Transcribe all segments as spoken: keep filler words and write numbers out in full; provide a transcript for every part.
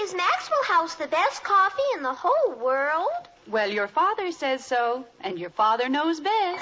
is Maxwell House the best coffee in the whole world? Well, your father says so, and your father knows best.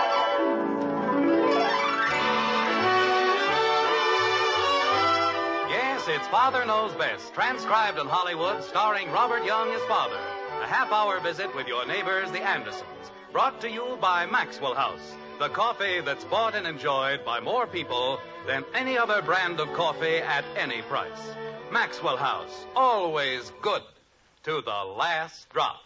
Yes, it's Father Knows Best, transcribed in Hollywood, starring Robert Young as father. A half-hour visit with your neighbors, the Andersons. Brought to you by Maxwell House, the coffee that's bought and enjoyed by more people than any other brand of coffee at any price. Maxwell House, always good to the last drop.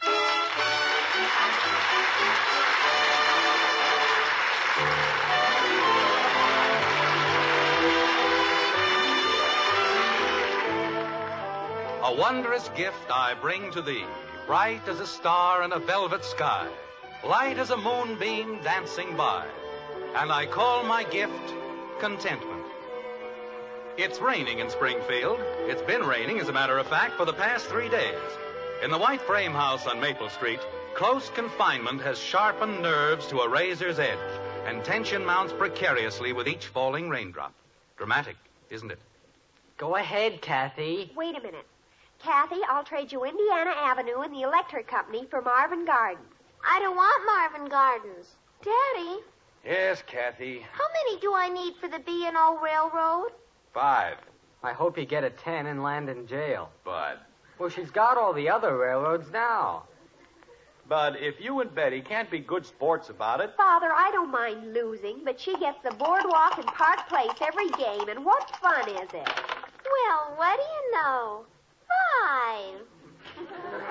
A wondrous gift I bring to thee, bright as a star in a velvet sky, light as a moonbeam dancing by, and I call my gift contentment. It's raining in Springfield. It's been raining, as a matter of fact, for the past three days. In the white frame house on Maple Street, close confinement has sharpened nerves to a razor's edge, and tension mounts precariously with each falling raindrop. Dramatic, isn't it? Go ahead, Kathy. Wait a minute. Kathy, I'll trade you Indiana Avenue and the electric company for Marvin Gardens. I don't want Marvin Gardens. Daddy, Yes, Kathy. how many do I need for the B and O Railroad? Five. I hope you get a ten and land in jail. Bud. Well, she's got all the other railroads now. Bud, if you and Betty can't be good sports about it... Father, I don't mind losing, but she gets the boardwalk and Park Place every game, and what fun is it? Well, what do you know? Five.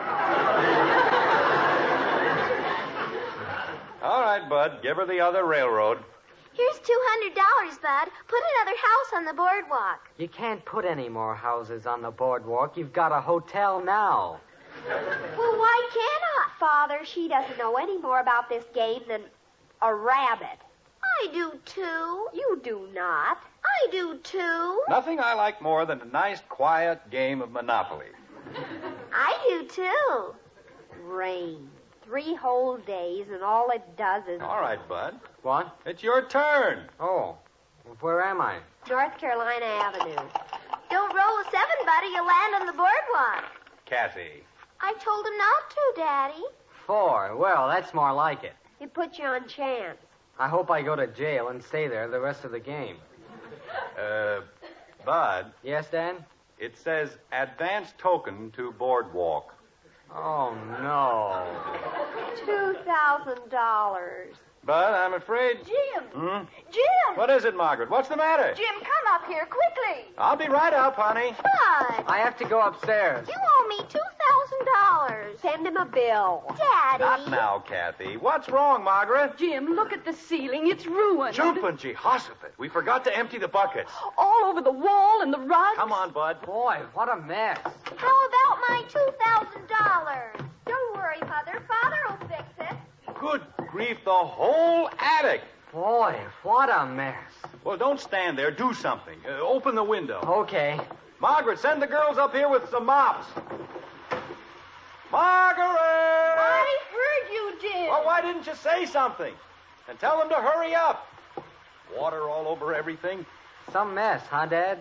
All right, Bud, give her the other railroad. Here's two hundred dollars, Bud. Put another house on the boardwalk. You can't put any more houses on the boardwalk. You've got a hotel now. Well, why can't I? Father, she doesn't know any more about this game than a rabbit. I do, too. You do not. I do, too. Nothing I like more than a nice, quiet game of Monopoly. I do, too. Rain. Three whole days, and all it does is... All right, Bud. What? It's your turn. Oh. Where am I? North Carolina Avenue. Don't roll a seven, Buddy. You'll land on the boardwalk. Kathy. I told him not to, Daddy. Four. Well, that's more like it. It puts you on chance. I hope I go to jail and stay there the rest of the game. Uh, Bud, Yes, Dan? it says advance token to boardwalk. Oh, no. Two thousand dollars. Bud, I'm afraid... Jim! Hmm? Jim! What is it, Margaret? What's the matter? Jim, come up here quickly. I'll be right up, honey. Bud, I have to go upstairs. you owe me two thousand dollars. Send him a bill. Daddy. Not now, Kathy. What's wrong, Margaret? Jim, look at the ceiling. It's ruined. Jumpin' Jehoshaphat. We forgot to empty the buckets. All over the wall and the rugs. Come on, Bud. Boy, what a mess. How about my two thousand dollars? Don't worry, Mother. Father will fix it. Good grief, the whole attic. Boy, what a mess. Well, don't stand there. Do something. Uh, open the window. Okay. Margaret, send the girls up here with some mops. Margaret! I heard you, Jim. Well, why didn't you say something? And tell them to hurry up. Water all over everything. Some mess, huh, Dad?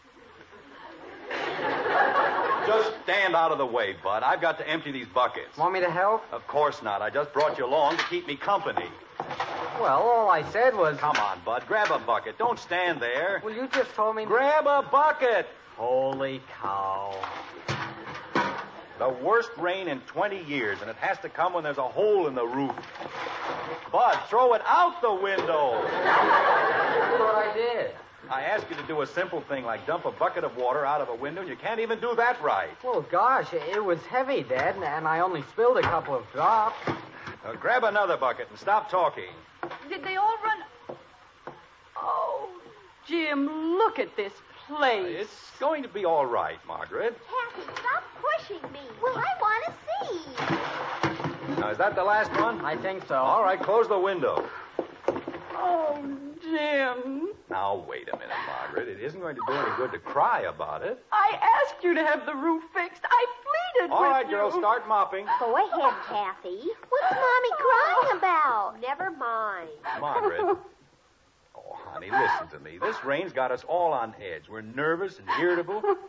Just stand out of the way, Bud. I've got to empty these buckets. Want me to help? Of course not. I just brought you along to keep me company. Well, all I said was... Come on, Bud. Grab a bucket. Don't stand there. Well, you just told me... Grab a bucket. Holy cow. The worst rain in twenty years, and it has to come when there's a hole in the roof. Bud, throw it out the window. That's what I did. I asked you to do a simple thing like dump a bucket of water out of a window, and you can't even do that right. Well, gosh, it was heavy, Dad, and I only spilled a couple of drops. Now, grab another bucket and stop talking. Did they all run... Oh, Jim, look at this place. It's going to be all right, Margaret. Kathy, stop pushing me. Well, I want to see. Now, is that the last one? I think so. All right, close the window. Oh, Jim. Now, wait a minute, Margaret. It isn't going to do any good to cry about it. I asked you to have the roof fixed. I pleaded All with right, you. girls, start mopping. Go ahead, Kathy. What's Mommy crying about? Never mind. Margaret. Oh, honey, listen to me. This rain's got us all on edge. We're nervous and irritable.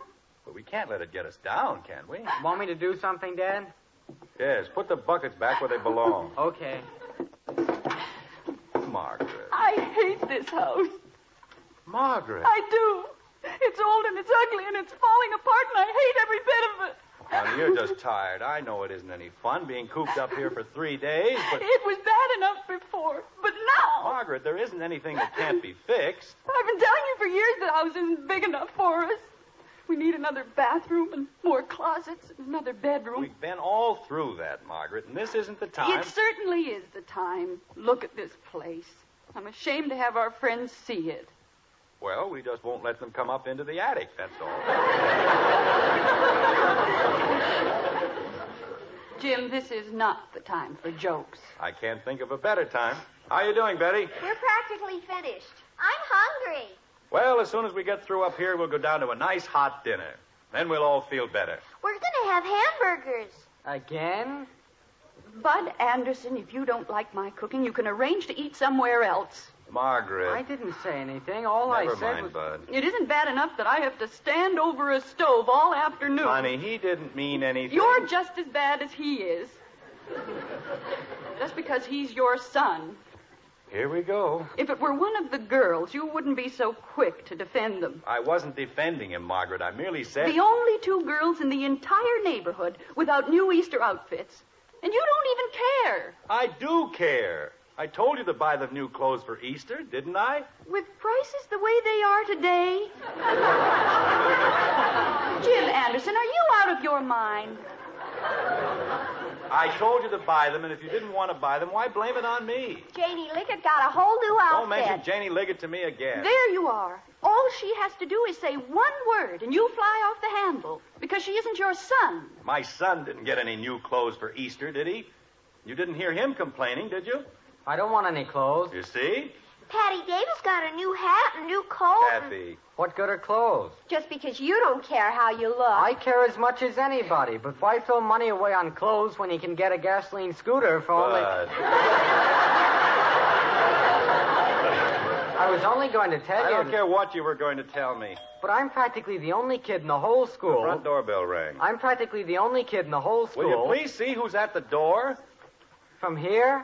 But we can't let it get us down, can we? Want me to do something, Dad? Yes, put the buckets back where they belong. Okay. Margaret. I hate this house. Margaret. I do. It's old and it's ugly and it's falling apart and I hate every bit of it. Honey, you're just tired. I know it isn't any fun being cooped up here for three days, but... It was bad enough before, but now... Margaret, there isn't anything that can't be fixed. I've been telling you for years the house isn't big enough for us. We need another bathroom and more closets and another bedroom. We've been all through that, Margaret, and this isn't the time. It certainly is the time. Look at this place. I'm ashamed to have our friends see it. Well, we just won't let them come up into the attic, that's all. Jim, this is not the time for jokes. I can't think of a better time. How you doing, Betty? We're practically finished. I'm hungry. Well, as soon as we get through up here, we'll go down to a nice hot dinner. Then we'll all feel better. We're going to have hamburgers. Again? Bud Anderson, if you don't like my cooking, you can arrange to eat somewhere else. Margaret. I didn't say anything. All Never I said mind, was... Bud. It isn't bad enough that I have to stand over a stove all afternoon. Honey, he didn't mean anything. You're just as bad as he is. Just because he's your son. Here we go. If it were one of the girls, you wouldn't be so quick to defend them. I wasn't defending him, Margaret. I merely said... The only two girls in the entire neighborhood without new Easter outfits. And you don't even care. I do care. I told you to buy them new clothes for Easter, didn't I? With prices the way they are today. Jim Anderson, are you out of your mind? I told you to buy them, and if you didn't want to buy them, why blame it on me? Janie Liggett got a whole new outfit. Don't mention Janie Liggett to me again. There you are. All she has to do is say one word, and you fly off the handle, because she isn't your son. My son didn't get any new clothes for Easter, did he? You didn't hear him complaining, did you? I don't want any clothes. You see? Patty Davis got a new hat and new coat. Kathy. What good are clothes? Just because you don't care how you look. I care as much as anybody, but why throw money away on clothes when you can get a gasoline scooter for only... Bud. I was only going to tell I you... don't care what you were going to tell me. But I'm practically the only kid in the whole school... The front doorbell rang. I'm practically the only kid in the whole school... Will you please see who's at the door? From here?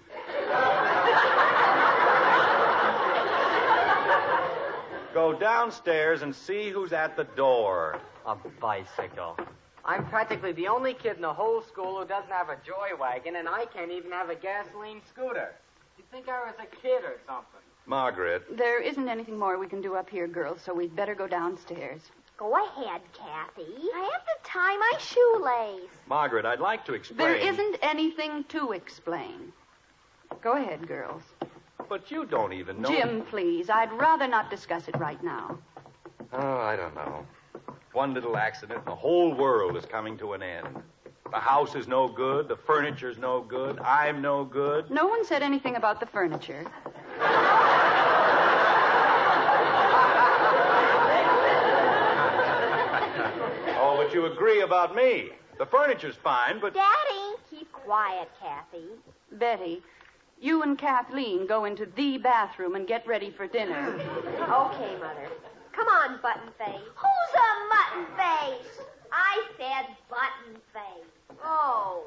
Go downstairs and see who's at the door. A bicycle. I'm practically the only kid in the whole school who doesn't have a joy wagon, and I can't even have a gasoline scooter. You'd think I was a kid or something. Margaret. There isn't anything more we can do up here, girls, so we'd better go downstairs. Go ahead, Kathy. I have to tie my shoelace. Margaret, I'd like to explain. There isn't anything to explain. Go ahead, girls. But you don't even know... Jim, please, I'd rather not discuss it right now. Oh, I don't know. One little accident and the whole world is coming to an end. The house is no good. The furniture's no good. I'm no good. No one said anything about the furniture. Oh, but you agree about me. The furniture's fine, but... Daddy. Keep quiet, Kathy. Betty, you and Kathleen go into the bathroom and get ready for dinner. Okay, Mother. Come on, Button Face. Who's a mutton face? I said Button Face. Oh.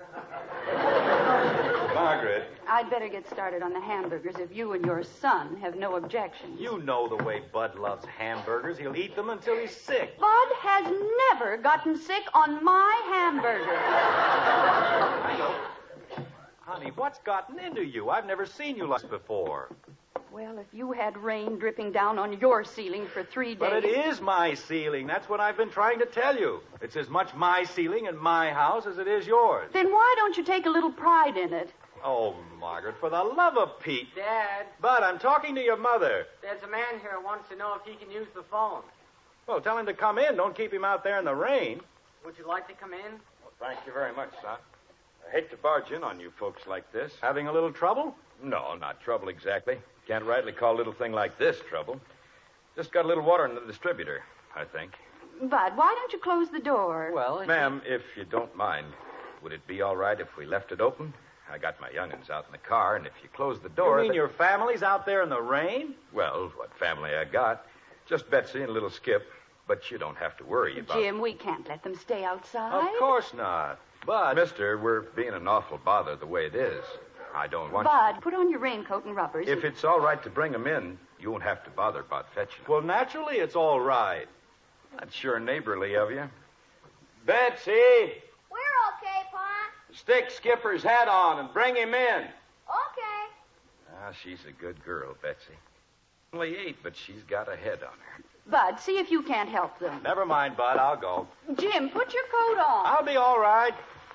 Margaret, I'd better get started on the hamburgers if you and your son have no objections. you know the way Bud loves hamburgers. He'll eat them until he's sick. Bud has never gotten sick on my hamburger. I know. Honey, what's gotten into you? I've never seen you like this before. Well, if you had rain dripping down on your ceiling for three days... But it is my ceiling. That's what I've been trying to tell you. It's as much my ceiling and my house as it is yours. Then why don't you take a little pride in it? Oh, Margaret, for the love of Pete. Dad, Bud, I'm talking to your mother. there's a man here who wants to know if he can use the phone. Well, tell him to come in. Don't keep him out there in the rain. Would you like to come in? Well, thank you very much, son. I hate to barge in on you folks like this. Having a little trouble? No, not trouble exactly. Can't rightly call a little thing like this trouble. Just got a little water in the distributor, I think. Bud, why don't you close the door? Well, if Ma'am, if you don't mind, would it be all right if we left it open? I got my young'uns out in the car, and if you close the door... You mean they- your family's out there in the rain? Well, what family I got. Just Betsy and little Skip. But you don't have to worry about Jim, we can't let them stay outside. Of course not. But, mister, we're being an awful bother the way it is. I don't want Bud, put on your raincoat and rubbers. you... If it's all right to bring 'em in, you won't have to bother about fetching 'em. Well, naturally, it's all right. That's sure neighborly of you. Betsy, We're okay, Pa. stick Skipper's hat on and bring him in. Okay. Ah, she's a good girl, Betsy. Only eight, but she's got a head on her. Bud, see if you can't help them. Never mind, Bud. I'll go. Jim, put your coat on. I'll be all right.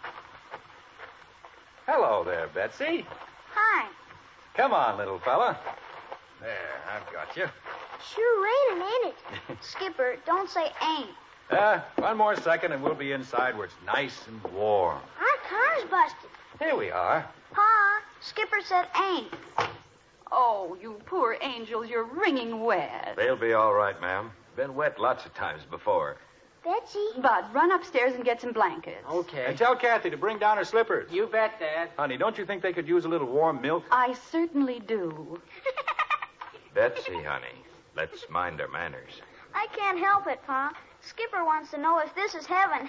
Hello there, Betsy. Hi. Come on, little fella. There, I've got you. Sure raining, ain't it? Skipper, don't say ain't. Uh, one more second and we'll be inside where it's nice and warm. Our car's busted. Here we are. Pa, Skipper said ain't. Oh, you poor angels, you're wringing wet. They'll be all right, ma'am. Been wet lots of times before. Betsy. Bud, run upstairs and get some blankets. Okay. And tell Kathy to bring down her slippers. You bet, Dad. Honey, don't you think they could use a little warm milk? I certainly do. Betsy, honey, let's mind our manners. I can't help it, Pa. Skipper wants to know if this is heaven.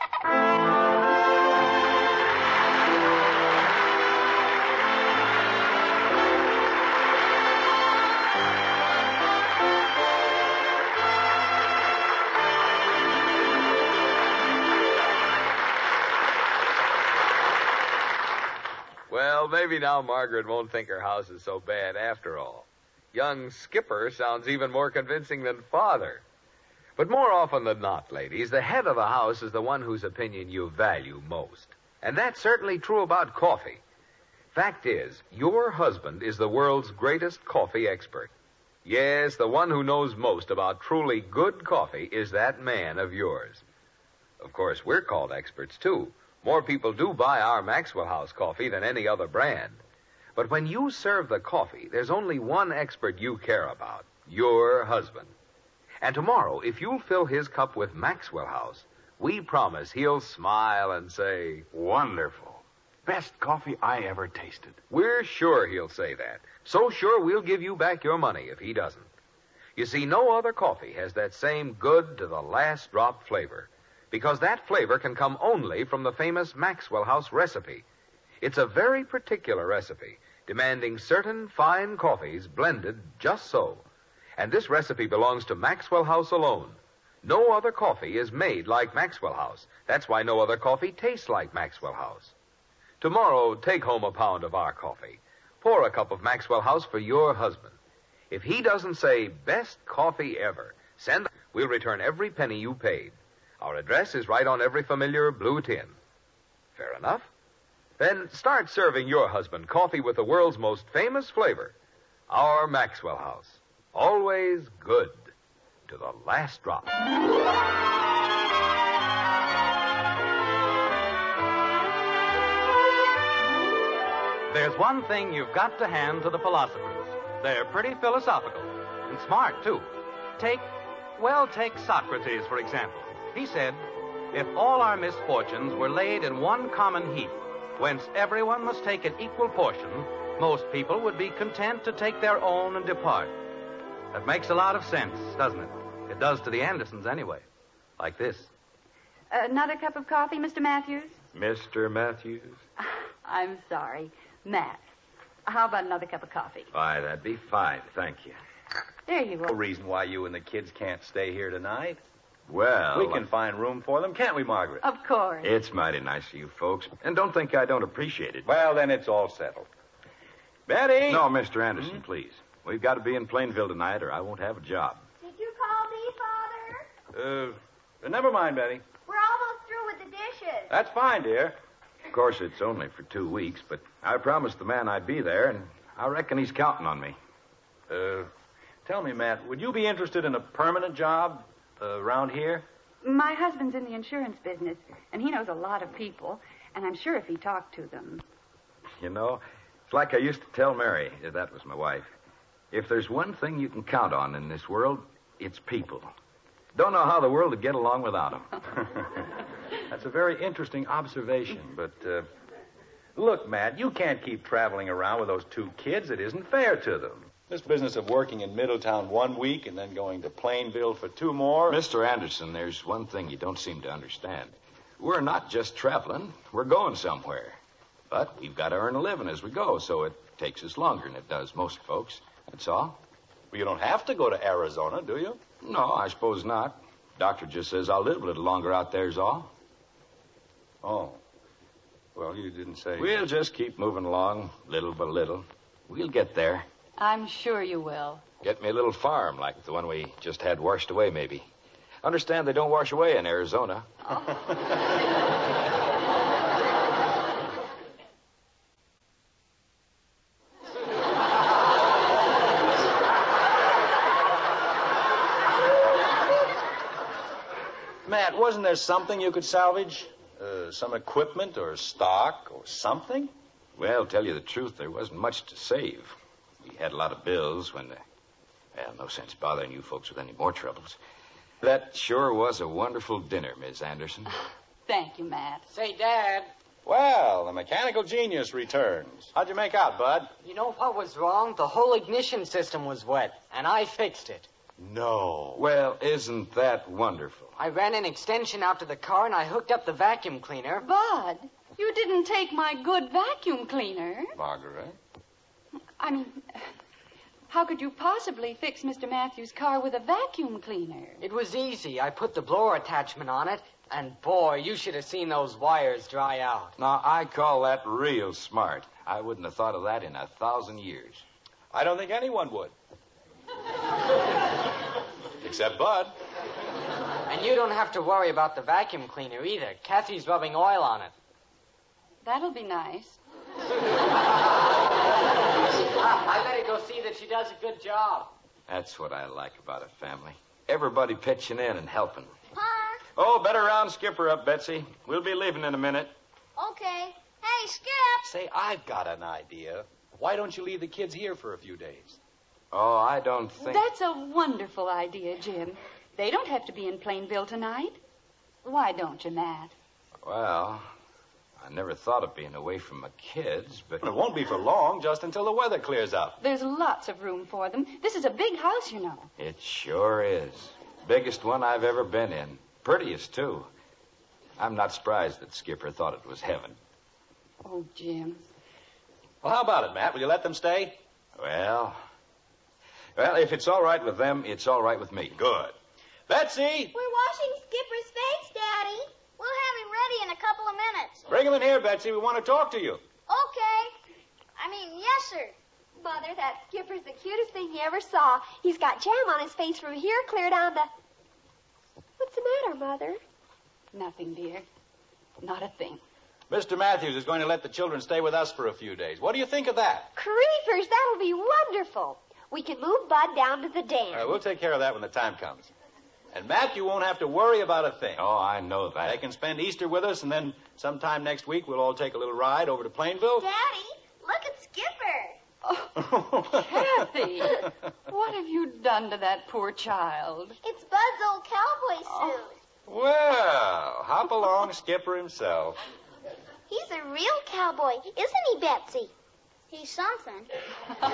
Well, maybe now Margaret won't think her house is so bad after all. Young Skipper sounds even more convincing than Father. But more often than not, ladies, the head of the house is the one whose opinion you value most. And that's certainly true about coffee. Fact is, your husband is the world's greatest coffee expert. Yes, the one who knows most about truly good coffee is that man of yours. Of course, we're called experts, too. More people do buy our Maxwell House coffee than any other brand. But when you serve the coffee, there's only one expert you care about, your husband. And tomorrow, if you'll fill his cup with Maxwell House, we promise he'll smile and say, Wonderful. Best coffee I ever tasted. we're sure he'll say that. So sure we'll give you back your money if he doesn't. You see, no other coffee has that same good to the last drop flavor, because that flavor can come only from the famous Maxwell House recipe. It's a very particular recipe, demanding certain fine coffees blended just so. And this recipe belongs to Maxwell House alone. No other coffee is made like Maxwell House. That's why no other coffee tastes like Maxwell House. Tomorrow, take home a pound of our coffee. Pour a cup of Maxwell House for your husband. If he doesn't say, best coffee ever, send... We'll return every penny you paid. Our address is right on every familiar blue tin. Fair enough? Then start serving your husband coffee with the world's most famous flavor, our Maxwell House. Always good to the last drop. There's one thing you've got to hand to the philosophers. They're pretty philosophical and smart, too. Take, well, take Socrates, for example. He said, if all our misfortunes were laid in one common heap, whence everyone must take an equal portion, most people would be content to take their own and depart. That makes a lot of sense, doesn't it? It does to the Andersons anyway. Like this. Another cup of coffee, Mister Matthews? Mister Matthews? I'm sorry. Matt. How about another cup of coffee? Why, that'd be fine, thank you. There you No are. reason why you and the kids can't stay here tonight. Well, We can find room for them, can't we, Margaret? Of course. it's mighty nice of you folks. And don't think I don't appreciate it. Well, then it's all settled. Betty! No, Mister Anderson, please. We've got to be in Plainville tonight or I won't have a job. Did you call me, Father? Uh, never mind, Betty. We're almost through with the dishes. That's fine, dear. Of course, it's only for two weeks, but I promised the man I'd be there, and I reckon he's counting on me. Uh, tell me, Matt, would you be interested in a permanent job uh, around here? My husband's in the insurance business, and he knows a lot of people, and I'm sure if he talked to them. You know, it's like I used to tell Mary, uh, that was my wife. If there's one thing you can count on in this world, it's people. Don't know how the world would get along without them. That's a very interesting observation, but, uh, look, Matt, you can't keep traveling around with those two kids. It isn't fair to them. This business of working in Middletown one week and then going to Plainville for two more. Mister Anderson, there's one thing you don't seem to understand. We're not just traveling. We're going somewhere. But we've got to earn a living as we go, so it takes us longer than it does most folks. That's all. Well, you don't have to go to Arizona, do you? No, I suppose not. Doctor just says I'll live a little longer out there is all. Oh. Well, you didn't say... We'll just keep moving along, little by little. We'll get there. I'm sure you will. Get me a little farm like the one we just had washed away, maybe. Understand they don't wash away in Arizona. Matt, wasn't there something you could salvage? Uh, some equipment or stock or something? Well, tell you the truth, there wasn't much to save. We had a lot of bills when... Uh, well, no sense bothering you folks with any more troubles. That sure was a wonderful dinner, Miss Anderson. Thank you, Matt. Say, Dad, Well, the mechanical genius returns. How'd you make out, Bud? you know what was wrong? The whole ignition system was wet, and I fixed it. No. Well, isn't that wonderful? I ran an extension out to the car, and I hooked up the vacuum cleaner. Bud, you didn't take my good vacuum cleaner. Margaret? I mean, how could you possibly fix Mister Matthews' car with a vacuum cleaner? It was easy. I put the blower attachment on it, and boy, you should have seen those wires dry out. Now, I call that real smart. I wouldn't have thought of that in a thousand years. I don't think anyone would. Except Bud. And you don't have to worry about the vacuum cleaner either. Kathy's rubbing oil on it. That'll be nice. I better go see that she does a good job. That's what I like about a family. Everybody pitching in and helping. Pa? Oh, better round Skipper up, Betsy. We'll be leaving in a minute. Okay. Hey, Skip. Say, I've got an idea. Why don't you leave the kids here for a few days? Oh, I don't think... That's a wonderful idea, Jim. They don't have to be in Plainville tonight. Why don't you, Matt? Well, I never thought of being away from my kids, but... It won't be for long, just until the weather clears up. There's lots of room for them. This is a big house, you know. It sure is. Biggest one I've ever been in. Prettiest, too. I'm not surprised that Skipper thought it was heaven. Oh, Jim. Well, how about it, Matt? Will you let them stay? Well... Well, if it's all right with them, it's all right with me. Good. Betsy! We're washing Skipper's face, Daddy. We'll have him ready in a couple of minutes. Bring him in here, Betsy. We want to talk to you. Okay. I mean, yes, sir. Mother, that Skipper's the cutest thing you ever saw. He's got jam on his face from here clear down to... What's the matter, Mother? Nothing, dear. Not a thing. Mister Matthews is going to let the children stay with us for a few days. What do you think of that? Creepers, that'll be wonderful. We can move Bud down to the dam. All right, we'll take care of that when the time comes. And, Matt, you won't have to worry about a thing. Oh, I know that. They can spend Easter with us, and then sometime next week we'll all take a little ride over to Plainville. Daddy, look at Skipper. Oh, Kathy, what have you done to that poor child? It's Bud's old cowboy suit. Oh. Well, hop along, Skipper himself. He's a real cowboy, isn't he, Betsy? He's something. Pa,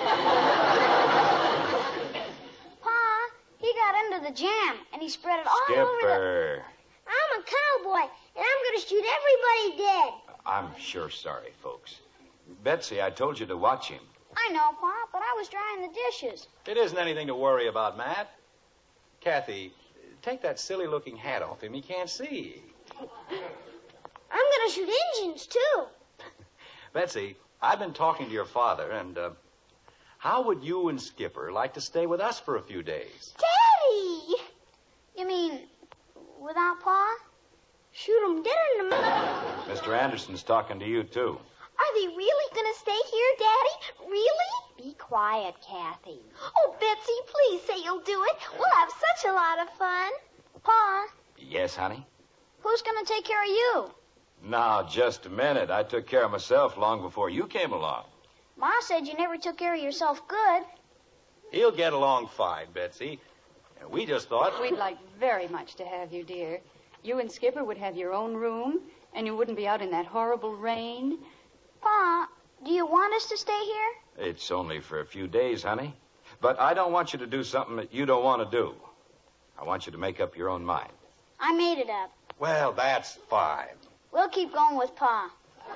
he got into the jam, and he spread it all over the... Skipper. I'm a cowboy, and I'm going to shoot everybody dead. I'm sure sorry, folks. Betsy, I told you to watch him. I know, Pa, but I was drying the dishes. It isn't anything to worry about, Matt. Kathy, take that silly-looking hat off him. He can't see. I'm going to shoot Indians, too. Betsy, I've been talking to your father, and uh, how would you and Skipper like to stay with us for a few days? Daddy! You mean without Pa? Shoot 'em dead in the middle. Mister Anderson's talking to you, too. Are they really going to stay here, Daddy? Really? Be quiet, Kathy. Oh, Betsy, please say you'll do it. We'll have such a lot of fun. Pa, Yes, honey? who's going to take care of you? Now, just a minute. I took care of myself long before you came along. Ma said you never took care of yourself good. He'll get along fine, Betsy. And we just thought... We'd like very much to have you, dear. You and Skipper would have your own room, and you wouldn't be out in that horrible rain. Pa, do you want us to stay here? It's only for a few days, honey. But I don't want you to do something that you don't want to do. I want you to make up your own mind. I made it up. Well, that's fine. We'll keep going with Pa.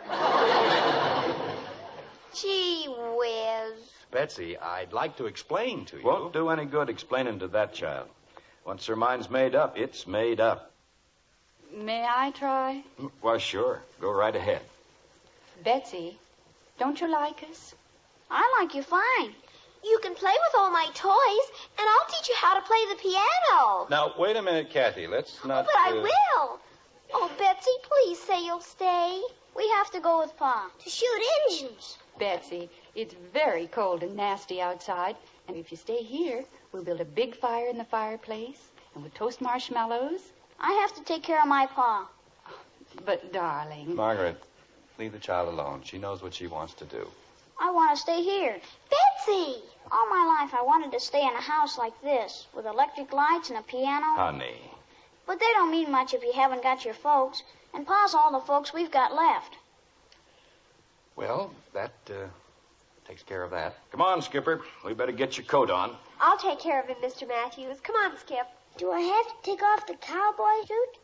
Gee whiz. Betsy, I'd like to explain to you. Won't do any good explaining to that child. Once her mind's made up, it's made up. May I try? Well, sure. Go right ahead. Betsy, don't you like us? I like you fine. You can play with all my toys, and I'll teach you how to play the piano. Now, wait a minute, Kathy. Let's not... But I uh, will. Oh, Betsy, please say you'll stay. We have to go with Pa. To shoot engines. Betsy, it's very cold and nasty outside, and if you stay here, we'll build a big fire in the fireplace, and we'll toast marshmallows. I have to take care of my Pa. But, darling... Margaret, leave the child alone. She knows what she wants to do. I want to stay here. Betsy! All my life I wanted to stay in a house like this, with electric lights and a piano. Honey. But they don't mean much if you haven't got your folks, and Pa's all the folks we've got left. Well, that uh, takes care of that. Come on, Skipper. We better get your coat on. I'll take care of him, Mister Matthews. Come on, Skip. Do I have to take off the cowboy suit?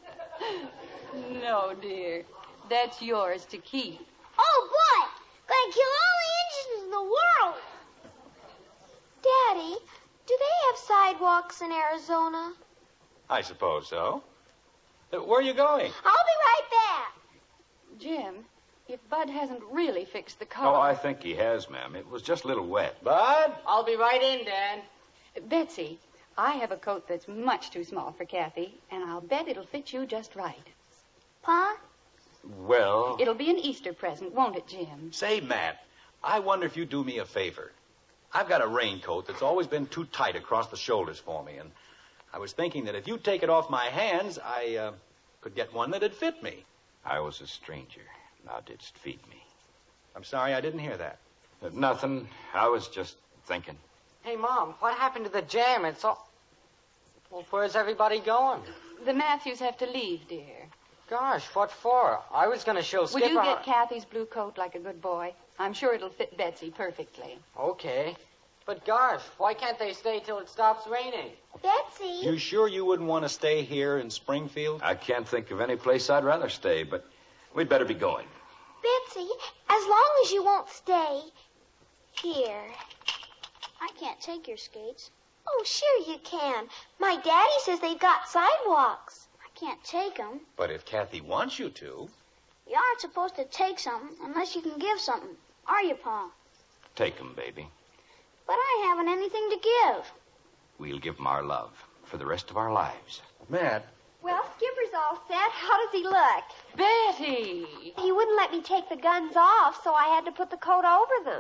No, dear. That's yours to keep. Oh, boy! Gonna kill all the engines in the world! Daddy, do they have sidewalks in Arizona? I suppose so. Uh, where are you going? I'll be right back. Jim, if Bud hasn't really fixed the car... Oh, I think he has, ma'am. It was just a little wet. Bud? I'll be right in, Dad. Betsy, I have a coat that's much too small for Kathy, and I'll bet it'll fit you just right. Pa? Well... It'll be an Easter present, won't it, Jim? Say, Matt, I wonder if you'd do me a favor. I've got a raincoat that's always been too tight across the shoulders for me, and I was thinking that if you'd take it off my hands, I uh, could get one that'd fit me. I was a stranger. Thou didst feed me. I'm sorry I didn't hear that. Uh, nothing. I was just thinking. Hey, Mom, what happened to the jam? It's all... Well, where's everybody going? The Matthews have to leave, dear. Gosh, what for? I was going to show Skipper... Would you get how... Kathy's blue coat like a good boy? I'm sure it'll fit Betsy perfectly. Okay. But gosh, why can't they stay till it stops raining? Betsy? You sure you wouldn't want to stay here in Springfield? I can't think of any place I'd rather stay, but we'd better be going. Betsy, as long as you won't stay here. I can't take your skates. Oh, sure you can. My daddy says they've got sidewalks. I can't take them. But if Kathy wants you to... You aren't supposed to take something unless you can give something. Are you, Pa? Take 'em, baby. But I haven't anything to give. We'll give 'em our love for the rest of our lives. Matt. Well, Skipper's all set. How does he look? Betty! He wouldn't let me take the guns off, so I had to put the coat over them.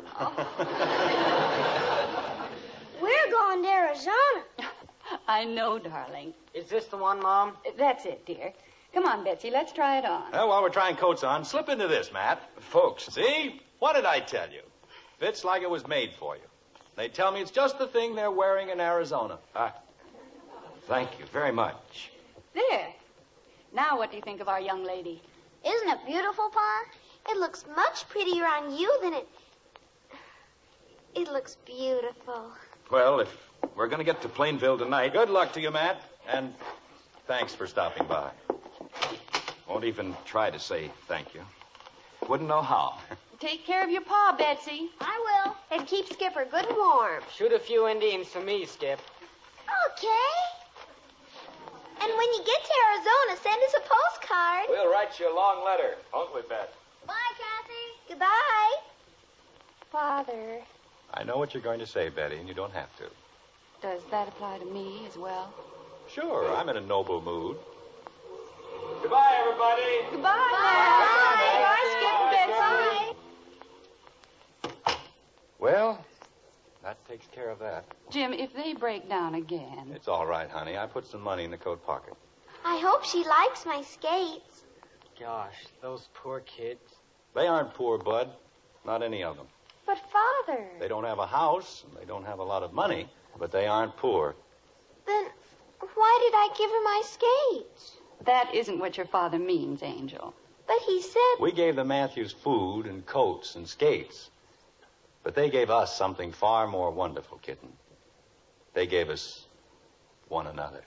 We're going to Arizona. I know, darling. Is this the one, Mom? That's it, dear. Come on, Betsy, let's try it on. Well, while we're trying coats on, slip into this, Matt. Folks, See? What did I tell you? Fits like it was made for you. They tell me it's just the thing they're wearing in Arizona. uh, thank you very much. There. Now what do you think of our young lady? Isn't it beautiful, Pa? It looks much prettier on you than it... It looks beautiful. Well, if we're going to get to Plainville tonight, Good luck to you, Matt. And thanks for stopping by. won't even try to say thank you. Wouldn't know how. Take care of your pa, Betsy. I will. And keep Skipper good and warm. Shoot a few Indians for me, Skip. Okay. And when you get to Arizona, send us a postcard. We'll write you a long letter, won't we, Bet? Bye, Kathy. Goodbye. Father. I know what you're going to say, Betty, and you don't have to. Does that apply to me as well? Sure, I'm in a noble mood. Goodbye, everybody. Goodbye. Bye. Bye, Skip and Betsy. Well, that takes care of that. Jim, if they break down again... It's all right, honey. I put some money in the coat pocket. I hope she likes my skates. Gosh, those poor kids. They aren't poor, Bud. Not any of them. But, Father... They don't have a house, and they don't have a lot of money, but they aren't poor. Then why did I give her my skates? That isn't what your father means, Angel. But he said... We gave the Matthews food and coats and skates. But they gave us something far more wonderful, kitten. They gave us one another.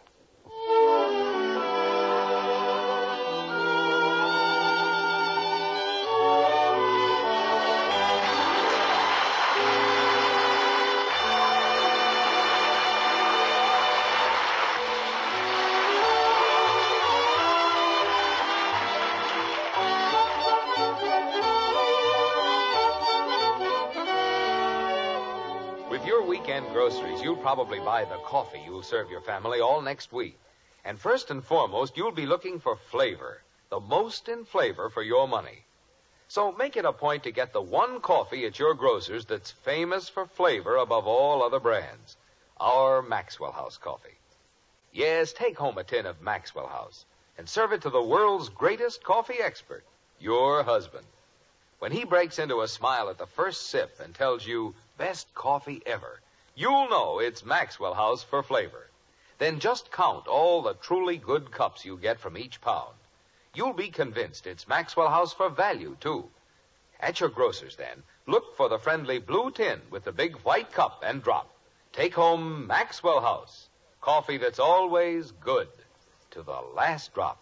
With your weekend groceries, you'll probably buy the coffee you'll serve your family all next week. And first and foremost, you'll be looking for flavor, the most in flavor for your money. So make it a point to get the one coffee at your grocer's that's famous for flavor above all other brands, our Maxwell House coffee. Yes, take home a tin of Maxwell House and serve it to the world's greatest coffee expert, your husband. When he breaks into a smile at the first sip and tells you, best coffee ever, you'll know it's Maxwell House for flavor. Then just count all the truly good cups you get from each pound. You'll be convinced it's Maxwell House for value, too. At your grocer's, then, look for the friendly blue tin with the big white cup and drop. Take home Maxwell House, coffee that's always good to the last drop.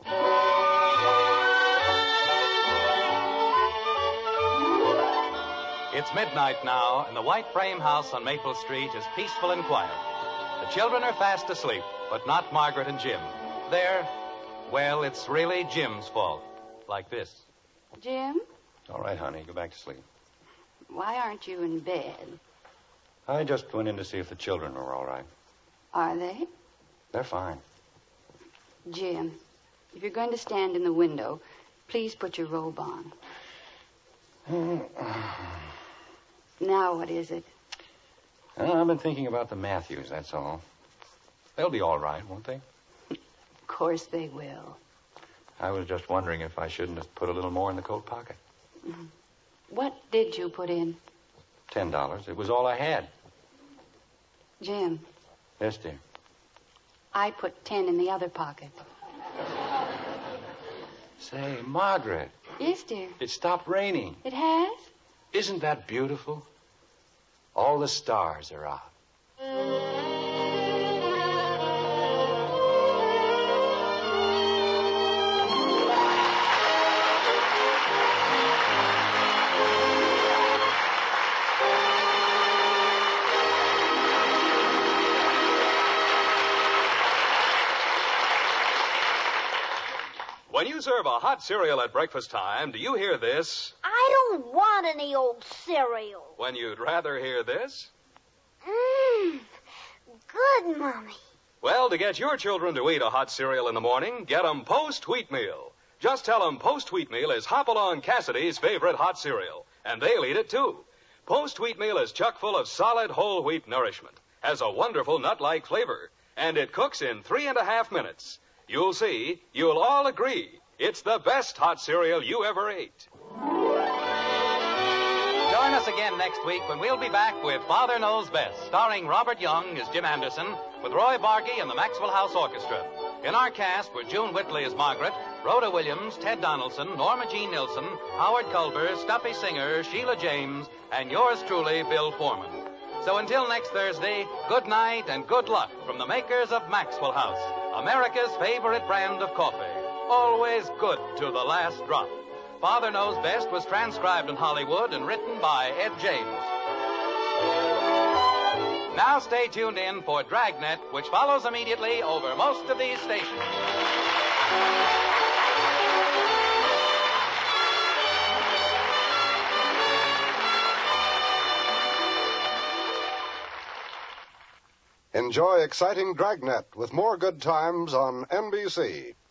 It's midnight now, and the white frame house on Maple Street is peaceful and quiet. The children are fast asleep, but not Margaret and Jim. They're, well, it's really Jim's fault. Like this. Jim, All right, honey, go back to sleep. why aren't you in bed? I just went in to see if the children were all right. Are they? They're fine. Jim, if you're going to stand in the window, please put your robe on. Now what is it? Well, I've been thinking about the Matthews, that's all. They'll be all right, won't they? Of course they will. I was just wondering if I shouldn't have put a little more in the coat pocket. What did you put in? Ten dollars. It was all I had. Jim, Yes, dear. I put ten in the other pocket. Say, Margaret, Yes, dear. it stopped raining. It has? Isn't that beautiful? All the stars are out. When you serve a hot cereal at breakfast time, do you hear this? I don't want any old cereal. When you'd rather hear this? Mmm, good, Mommy. Well, to get your children to eat a hot cereal in the morning, get 'em Post Wheatmeal. Just tell 'em Post Wheatmeal is Hopalong Cassidy's favorite hot cereal, and they'll eat it too. Post Wheatmeal is chock full of solid whole wheat nourishment, has a wonderful nut-like flavor, and it cooks in three and a half minutes. You'll see, you'll all agree, it's the best hot cereal you ever ate. Join us again next week when we'll be back with Father Knows Best, starring Robert Young as Jim Anderson, with Roy Barkey and the Maxwell House Orchestra. In our cast were June Whitley as Margaret, Rhoda Williams, Ted Donaldson, Norma Jean Nilsson, Howard Culver, Stuffy Singer, Sheila James, and yours truly, Bill Foreman. So until next Thursday, good night and good luck from the makers of Maxwell House, America's favorite brand of coffee. Always good to the last drop. Father Knows Best was transcribed in Hollywood and written by Ed James. Now stay tuned in for Dragnet, which follows immediately over most of these stations. Enjoy exciting Dragnet with more good times on N B C.